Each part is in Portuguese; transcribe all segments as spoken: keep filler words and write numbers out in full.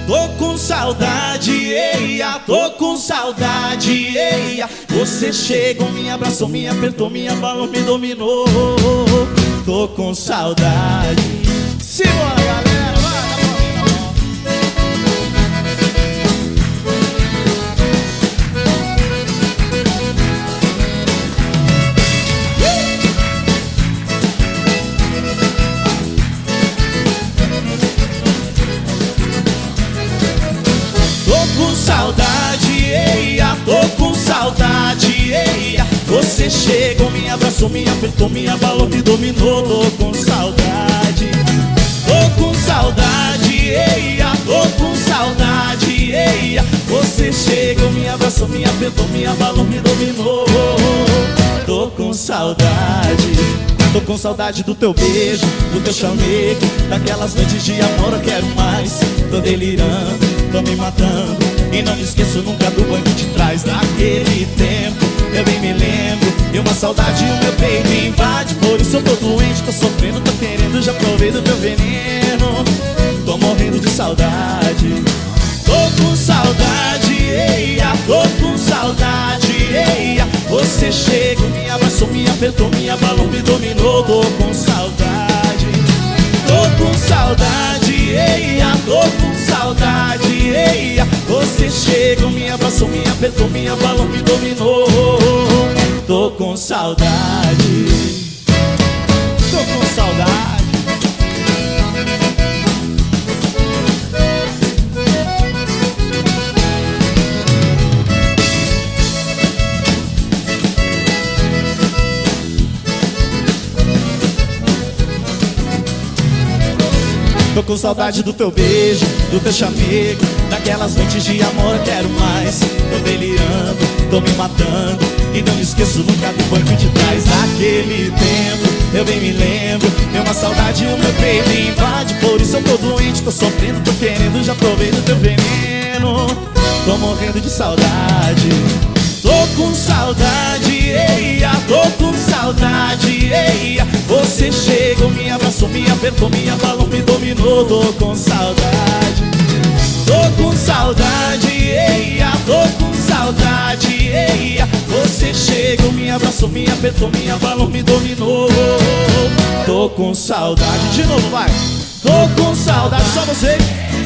Tô com saudade, eia, tô com saudade, eia. Você chegou, me abraçou, me apertou, me abalou, me dominou. Tô com saudade. Simbora, galera, vai, saudade, eia, tô com saudade, eia. Você chegou, me abraçou, me apertou, me abalou, me dominou. Tô com saudade, tô com saudade, eia, tô com saudade, eia. Você chegou, me abraçou, me apertou, me abalou, me dominou. Tô com saudade. Tô com saudade do teu beijo, do teu chamego, daquelas noites de amor eu quero mais. Tô delirando, tô me matando, e não me esqueço nunca do banco de trás. Daquele tempo, eu bem me lembro, e uma saudade o meu peito invade. Por isso eu tô doente, tô sofrendo, tô querendo, já provei do teu veneno. Tô morrendo de saudade. Tô com saudade, eia, tô com saudade, eia. Você chegou, me abraçou, me apertou, me abalou, me dominou. Tô com saudade, tô com saudade, eia, tô com saudade, eia. Você chegou, me abraçou, me apertou, me abalou, me dominou. Tô com saudade, tô com saudade. Tô com saudade do teu beijo, do teu chamego, daquelas noites de amor eu quero mais. Tô delirando, tô me matando, e não me esqueço nunca do banco de trás. Naquele tempo, eu bem me lembro, tem uma saudade e o meu peito invade. Por isso eu tô doente, tô sofrendo, tô querendo, já provei do teu veneno. Tô morrendo de saudade. Tô com saudade, eia, tô com saudade, eia. Você chegou, me abraçou, me apertou, me abalou, me dominou. Tô com saudade, tô com saudade, eia, tô com saudade, eia. Você chegou, me abraçou, me apertou, me abalou, me dominou. Tô com saudade, de novo vai. Tô com saudade, só você.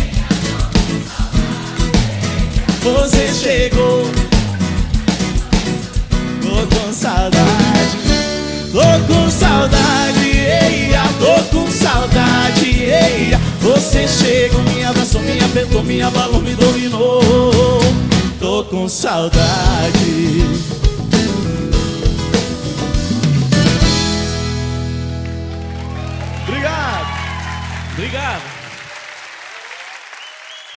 Você chegou. Tô com saudade, tô com saudade, eia, tô com saudade, eia. Você chegou, me abraçou, me apertou, me abalou, me dominou. Tô com saudade. Obrigado, obrigado.